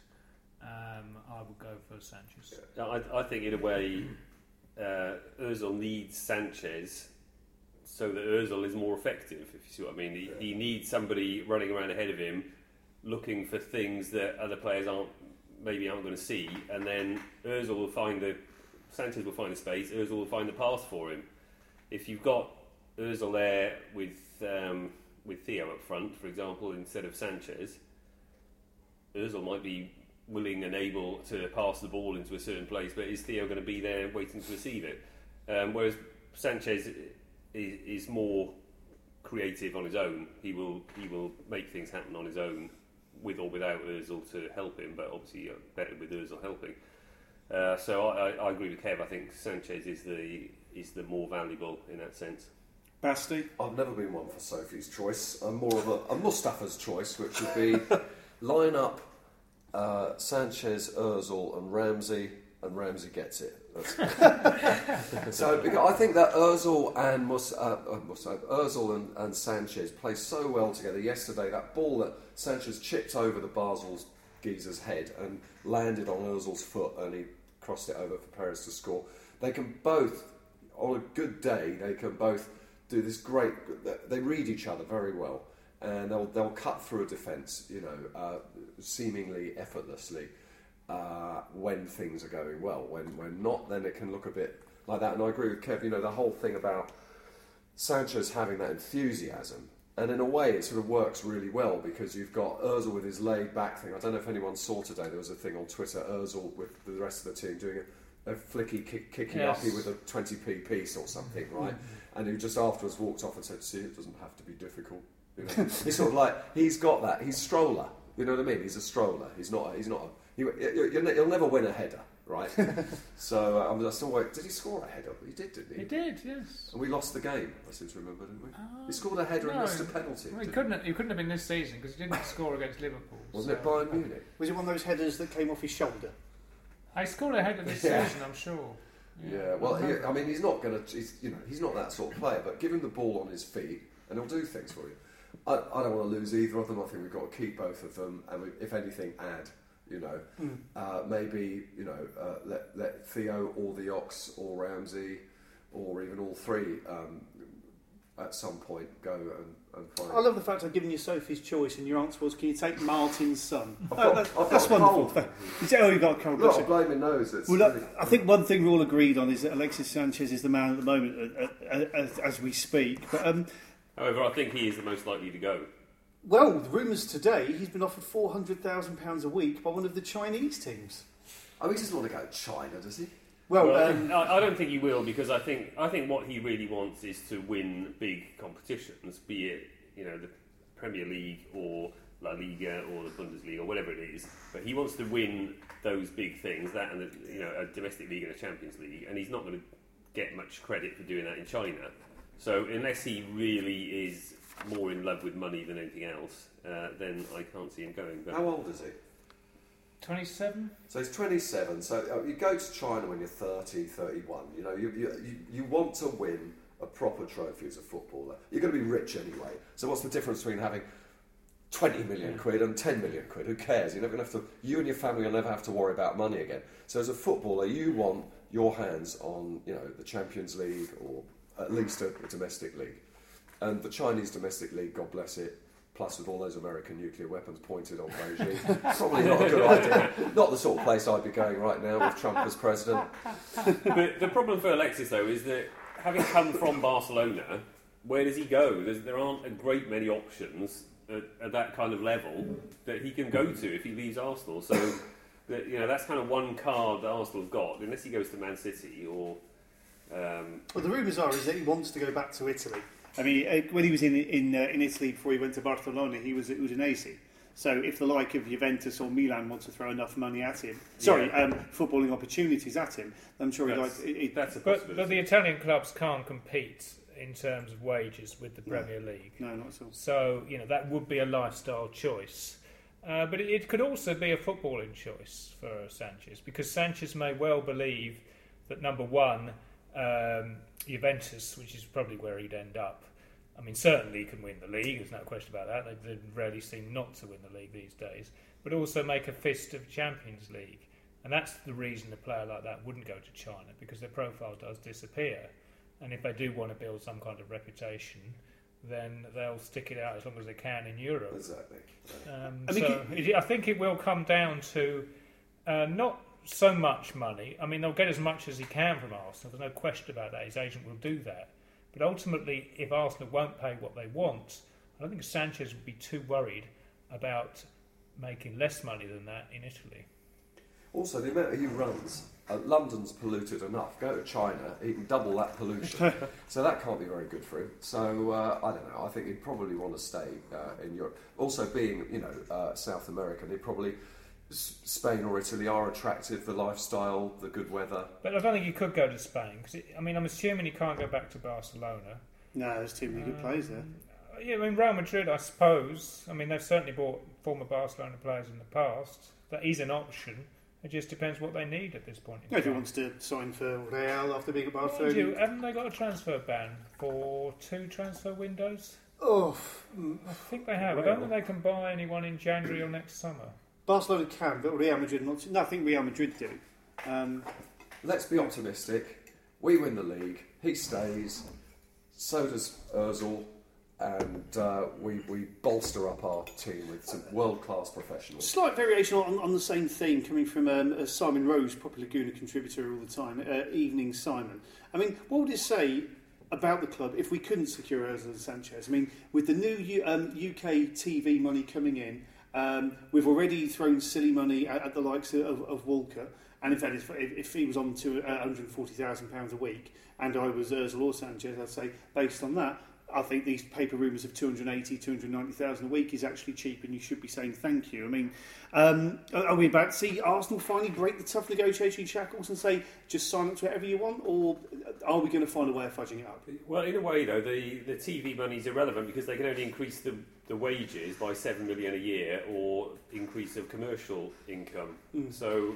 I would go for Sanchez. I think in a way Ozil needs Sanchez so that Ozil is more effective, if you see what I mean. He needs somebody running around ahead of him looking for things that other players aren't going to see, and then Sanchez will find the space, Ozil will find the pass for him. If you've got Ozil there with Theo up front, for example, instead of Sanchez, Ozil might be willing and able to pass the ball into a certain place, but is Theo going to be there waiting to receive it? Whereas Sanchez is more creative on his own. He will make things happen on his own, with or without Ozil to help him. But obviously, better with Ozil helping. So I agree with Kev. I think Sanchez is the more valuable in that sense. Basti? I've never been one for Sophie's choice. I'm more of a Mustafa's choice, which would be line up Sanchez, Ozil, and Ramsey gets it. So I think that Ozil and Sanchez play so well together. Yesterday, that ball that Sanchez chipped over the Basel geezer's head and landed on Ozil's foot, and he crossed it over for Perez to score. They can both, on a good day, they can both do this great. They read each other very well, and they'll cut through a defence, seemingly effortlessly. When things are going well, when not, then it can look a bit like that. And I agree with Kev. The whole thing about Sanchez having that enthusiasm, and in a way, it sort of works really well because you've got Ozil with his laid-back thing. I don't know if anyone saw today. There was a thing on Twitter. Ozil with the rest of the team doing a flicky kicking uppy with a 20p piece or something, right? And he just afterwards walked off and said, "See, it doesn't have to be difficult." He's sort of like he's got that. He's stroller. You know what I mean? He's a stroller. He's not. He'll never win a header, right? So I still wait. Did he score a header? He did, didn't he? He did, yes. And we lost the game. I seem to remember, didn't we? He scored a header and missed a penalty. Well, he couldn't have been this season because he didn't score against Liverpool. Wasn't it Bayern Munich? Was it one of those headers that came off his shoulder? I scored a header this season, I'm sure. Yeah. Well, he's not going to. He's not that sort of player. But give him the ball on his feet, and he'll do things for you. I don't want to lose either of them. I think we've got to keep both of them, and if anything, add. Maybe let Theo or the Ox or Ramsey or even all three at some point go and find. I love the fact I've given you Sophie's choice, and your answer was, "Can you take Martin's son?" That's wonderful. You got a cold. Look, I'm blaming nose. I think one thing we're all agreed on is that Alexis Sanchez is the man at the moment as we speak. But however, I think he is the most likely to go. Well, the rumours today, he's been offered £400,000 a week by one of the Chinese teams. Oh, he doesn't want to go to China, does he? Well, I don't think he will, because I think what he really wants is to win big competitions, be it the Premier League or La Liga or the Bundesliga or whatever it is. But he wants to win those big things, that and a domestic league and a Champions League, and he's not going to get much credit for doing that in China. So unless he really is more in love with money than anything else, then I can't see him going. But how old is he? 27. So he's 27. So you go to China when you're 30, 31. You want to win a proper trophy as a footballer. You're going to be rich anyway. So what's the difference between having 20 million quid and 10 million quid? Who cares? You're never going to have to. You and your family will never have to worry about money again. So as a footballer, you want your hands on the Champions League or at least a domestic league. And the Chinese domestic league, God bless it, plus with all those American nuclear weapons pointed on Beijing, probably not a good idea. Not the sort of place I'd be going right now with Trump as president. But the problem for Alexis, though, is that having come from Barcelona, where does he go? There aren't a great many options at that kind of level that he can go to if he leaves Arsenal. So that's kind of one card that Arsenal's got, unless he goes to Man City or... Well, the rumours is that he wants to go back to Italy. I mean, when he was in Italy before he went to Barcelona, it was an AC. So if the like of Juventus or Milan wants to throw enough money at him, footballing opportunities at him, I'm sure that's a possibility. But the Italian clubs can't compete in terms of wages with the Premier League. No, not at all. So that would be a lifestyle choice. But it could also be a footballing choice for Sanchez, because Sanchez may well believe that, number one, Juventus, which is probably where he'd end up. I mean, certainly he can win the league, there's no question about that. They rarely seem not to win the league these days. But also make a fist of Champions League. And that's the reason a player like that wouldn't go to China, because their profile does disappear. And if they do want to build some kind of reputation, then they'll stick it out as long as they can in Europe. Exactly. I think it will come down to not so much money. I mean, they'll get as much as he can from Arsenal. There's no question about that. His agent will do that. But ultimately, if Arsenal won't pay what they want, I don't think Sanchez would be too worried about making less money than that in Italy. Also, the amount he runs, London's polluted enough. Go to China, he can double that pollution. So that can't be very good for him. So I don't know. I think he'd probably want to stay in Europe. Also, being South American, he'd probably Spain or Italy are attractive. The lifestyle, the good weather. But I don't think he could go to Spain because I'm assuming he can't go back to Barcelona. No, there's too many good players there. Yeah, Real Madrid, I suppose. They've certainly bought former Barcelona players in the past. That is an option. It just depends what they need at this point in time. If he wants to sign for Real after being at Barcelona. Haven't they got a transfer ban for 2 transfer windows? Oh, I think they have. I don't think they can buy anyone in January or next summer. Barcelona can, but Real Madrid not. No, I think Real Madrid do. Let's be optimistic. We win the league. He stays. So does Ozil. And we bolster up our team with some world-class professionals. Slight variation on the same theme coming from Simon Rose, popular Gooner contributor all the time. Evening Simon. What would it say about the club if we couldn't secure Ozil Sanchez? With the new UK TV money coming in, we've already thrown silly money at the likes of Walker. And in fact, if he was on to £140,000 a week, and I was Ozil or Sanchez, I'd say based on that, I think these paper rumours of 290,000 a week is actually cheap, and you should be saying thank you. Are we about to see Arsenal finally break the tough negotiation shackles and say just sign up to whatever you want, or are we going to find a way of fudging it up? Well, in a way, though, the TV money is irrelevant because they can only increase the wages by $7 million a year or increase of commercial income. So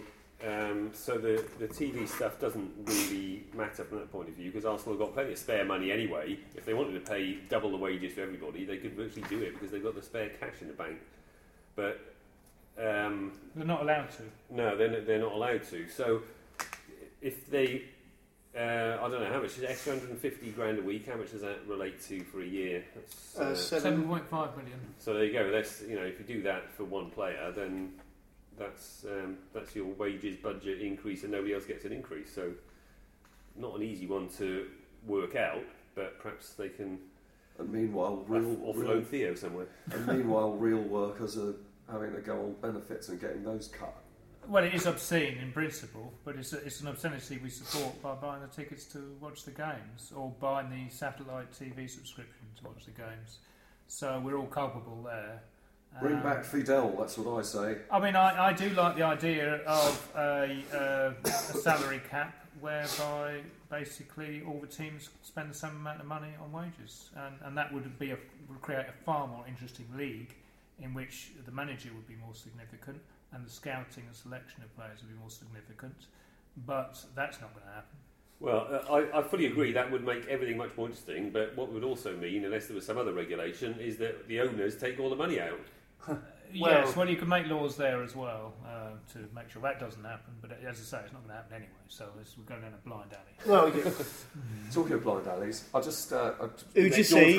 the TV stuff doesn't really matter from that point of view because Arsenal have got plenty of spare money anyway. If they wanted to pay double the wages for everybody, they could virtually do it because they've got the spare cash in the bank. But they're not allowed to. No, they're not allowed to. So if they, I don't know how much is extra 150 grand a week. How much does that relate to for a year? That's 7.5 million. So there you go. That's if you do that for one player, then that's your wages budget increase and nobody else gets an increase. So not an easy one to work out, but perhaps they can. And meanwhile, offload Theo somewhere. And meanwhile, real workers are having to go on benefits and getting those cut. Well, it is obscene in principle, but it's an obscenity we support by buying the tickets to watch the games or buying the satellite TV subscription to watch the games. So we're all culpable there. Bring back Fidel, that's what I say. I do like the idea of a salary cap whereby basically all the teams spend the same amount of money on wages, and that would create a far more interesting league in which the manager would be more significant and the scouting and selection of players would be more significant, but that's not going to happen. Well, I fully agree that would make everything much more interesting, but what would also mean, unless there was some other regulation, is that the owners take all the money out. Yes, you can make laws there as well to make sure that doesn't happen. But as I say, it's not going to happen anyway. So we're going down a blind alley. Well, yeah. Talking of blind alleys, I just who'd you see?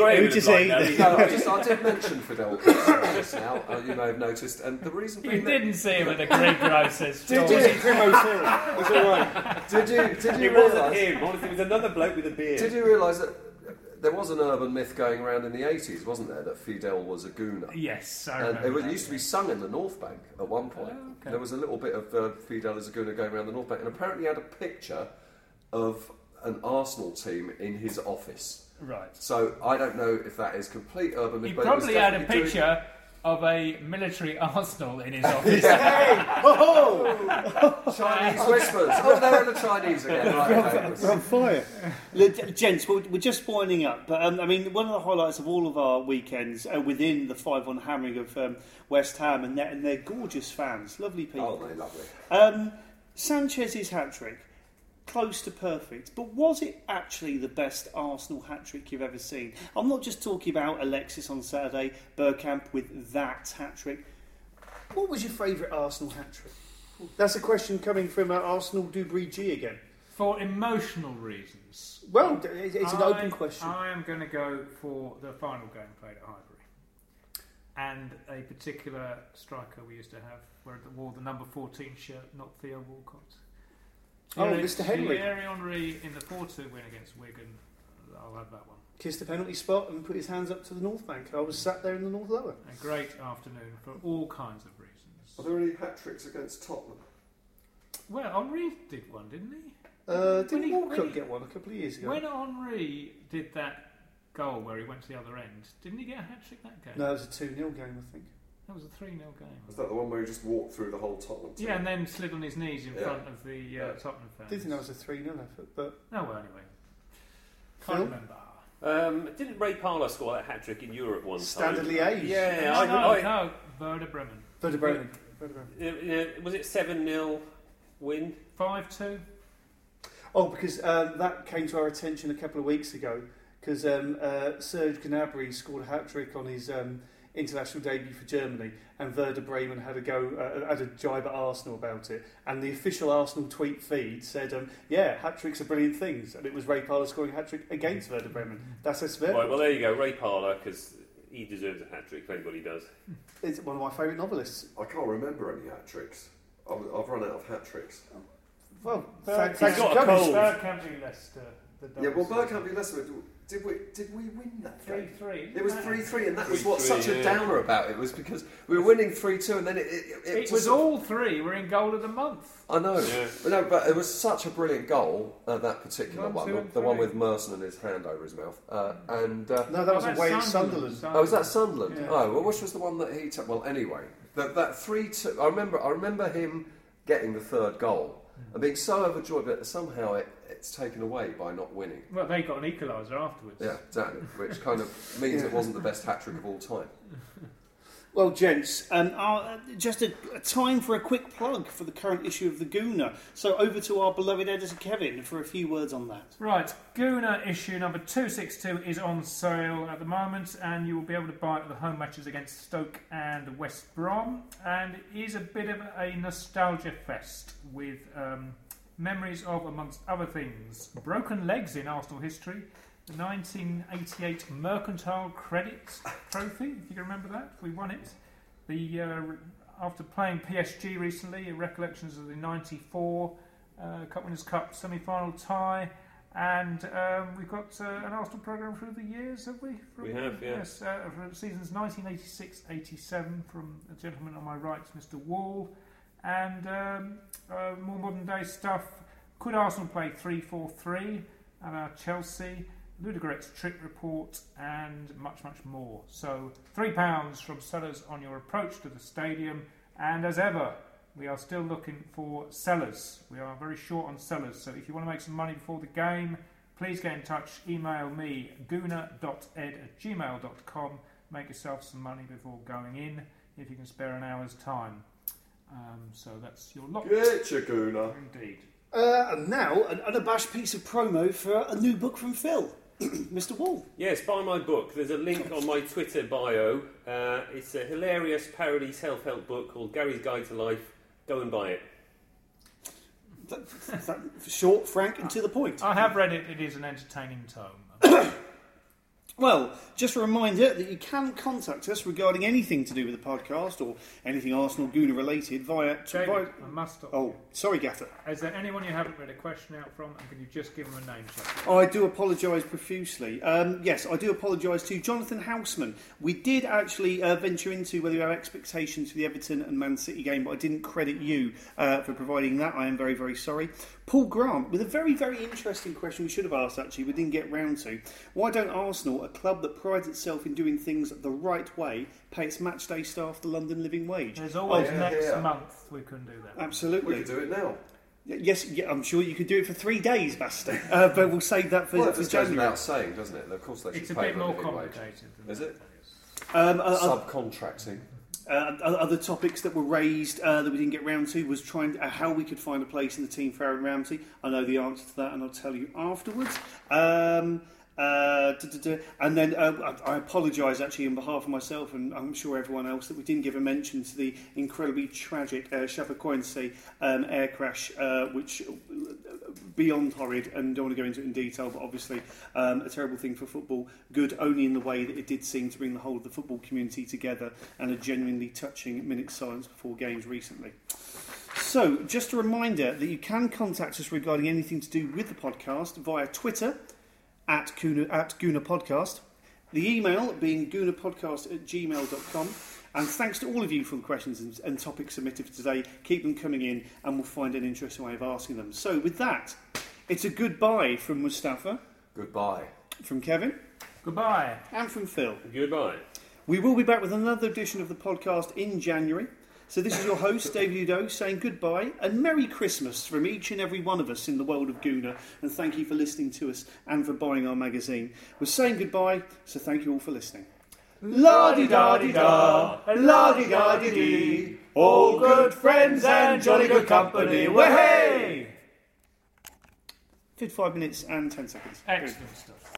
I did mention Fidel just now. You may have noticed, and the reason you didn't see him at the Greg Grocer's. Did you? It's all right. Did you it wasn't him. Honestly, it was another bloke with a beard. Did you realise that there was an urban myth going around in the 80s, wasn't there, that Fidel was a gooner? Yes, I remember. And it used to be sung in the North Bank at one point. Oh, okay. There was a little bit of Fidel as a gooner going around the North Bank, and apparently he had a picture of an Arsenal team in his office. Right. So I don't know if that is complete urban myth. He probably had a picture of a military arsenal in his office. Chinese whispers. Oh, there are the Chinese again. Right, we're on fire. Gents, we're just winding up. But one of the highlights of all of our weekends within the 5-1 hammering of West Ham and their gorgeous fans, lovely people. Oh, they're lovely. Sanchez's hat-trick, close to perfect, but was it actually the best Arsenal hat-trick you've ever seen? I'm not just talking about Alexis on Saturday, Bergkamp with that hat-trick. What was your favourite Arsenal hat-trick? That's a question coming from Arsenal Dubry G again. For emotional reasons. Well, it's an open question. I am going to go for the final game played at Highbury. And a particular striker we used to have wore the number 14 shirt, not Theo Walcott. Mr. Henry. Thierry Henry in the 4-2 win against Wigan. I'll have that one. Kissed the penalty spot and put his hands up to the North Bank. I was sat there in the North Lower. A great afternoon for all kinds of reasons. Are there any hat-tricks against Tottenham? Well, Henri did one, didn't he? Didn't Walcott get one a couple of years ago? When Henri did that goal where he went to the other end, didn't he get a hat-trick that game? No, it was a 2-0 game, I think. That was a 3-0 game. Was that the one where he just walked through the whole Tottenham team? Yeah, and then slid on his knees in front of the Tottenham I fans. did think that was a 3-0 effort, but... Oh, well, anyway. Can't Phil? remember. Didn't Ray Parlour score a hat-trick in Europe one time? Standard Liège. Yeah, No, Werder Bremen. Werder Bremen. Was it 7-0 win? 5-2. Oh, because that came to our attention a couple of weeks ago, because Serge Gnabry scored a hat-trick on his international debut for Germany, and Werder Bremen had a jibe at Arsenal about it, and the official Arsenal tweet feed said, hat-tricks are brilliant things, and it was Ray Parlour scoring a hat-trick against Werder Bremen. That's a Sver. Right, well, there you go, Ray Parlour, because he deserves a hat-trick if anybody does. It's one of my favourite novelists. I can't remember any hat-tricks. I've run out of hat-tricks. Well, He's thanks got for a coming. cold. Bergkamp v Leicester. Yeah, well, Bergkamp v Leicester, did we win that game? 3-3. It was 3-3, and that was what's 3-3, such a downer about it, was because we were winning 3-2, and then it It was all three were in goal of the month. I know. Yeah. No, but it was such a brilliant goal, that particular 1, 2, one, and the one 3. with Merson and his hand over his mouth. No, that was that's away at Sunderland. Oh, was that Sunderland? Yeah. Oh, well, which was the one that he took? Well, anyway, that 3-2. I remember him getting the third goal and being so overjoyed that somehow it's taken away by not winning. Well, they got an equaliser afterwards. Yeah, exactly. Which kind of means it wasn't the best hat-trick of all time. Well, gents, just a time for a quick plug for the current issue of the Gooner. So over to our beloved editor Kevin for a few words on that. Right, Gooner issue number 262 is on sale at the moment, and you will be able to buy it at the home matches against Stoke and West Brom. And it is a bit of a nostalgia fest with memories of, amongst other things, broken legs in Arsenal history, the 1988 Mercantile Credit Trophy, if you can remember that, we won it. After playing PSG recently, recollections of the 94 Cup Winners' Cup semi-final tie, and we've got an Arsenal programme through the years, have we? We have, yeah. Yes, from seasons 1986-87 from a gentleman on my right, Mr. Wall, and more modern day stuff. Could Arsenal play 3-4-3 at our Chelsea? Ludogorets trip report, and much, much more. So £3 from sellers on your approach to the stadium, and as ever, we are still looking for sellers. We are very short on sellers, so if you want to make some money before the game, please get in touch. Email me, gooner.ed@gmail.com. Make yourself some money before going in, if you can spare an hour's time. So that's your lot. Get your Gooner. Indeed. And now, an unabashed piece of promo for a new book from Phil. Mr. Wall. Yes, buy my book. There's a link on my Twitter bio. It's a hilarious parody self-help book called Gary's Guide to Life. Go and buy it. Short, frank, and to the point. I have read it. It is an entertaining tome. Well, just a reminder that you can contact us regarding anything to do with the podcast or anything Arsenal Gooner related via... David, I must stop. Oh, sorry, Gaffer. Is there anyone you haven't read a question out from, and can you just give them a name check? I do apologise profusely. Yes, I do apologise to Jonathan Houseman. We did actually venture into whether you have expectations for the Everton and Man City game, but I didn't credit you for providing that. I am very, very sorry. Paul Grant, with a very, very interesting question we should have asked, actually, we didn't get round to. Why don't Arsenal, a club that prides itself in doing things the right way, pay its matchday staff the London living wage? There's always yeah, next yeah. month we can do that. Absolutely. We could do it now. Yes, yeah, I'm sure you could do it for 3 days, Basta. But we'll save that for, Well, for it just goes January. without saying, doesn't it? Of course they should It's a pay bit the more living wage. complicated than Is that. it? Other Subcontracting. topics that were raised that we didn't get round to was trying how we could find a place in the team for Aaron Ramsey. I know the answer to that, and I'll tell you afterwards. And then I apologise actually on behalf of myself and I'm sure everyone else that we didn't give a mention to the incredibly tragic Chapecoense air crash, which beyond horrid, and don't want to go into it in detail, but obviously a terrible thing for football. Good only in the way that it did seem to bring the whole of the football community together, and a genuinely touching minute's silence before games recently. So, just a reminder that you can contact us regarding anything to do with the podcast via Twitter at Gooner Podcast, the email being goonerpodcast@gmail.com, And thanks to all of you for the questions and topics submitted for today. Keep them coming in and we'll find an interesting way of asking them. So with that, it's a goodbye from Mustafa. Goodbye. From Kevin. Goodbye. And from Phil. Goodbye. We will be back with another edition of the podcast in January. So this is your host, David Udo, saying goodbye and Merry Christmas from each and every one of us in the world of Gooner. And thank you for listening to us and for buying our magazine. We're saying goodbye, so thank you all for listening. La-di-da-di-da, la-di-da-di-dee, all good friends and jolly good company, way! 55 minutes and 10 seconds. Excellent stuff.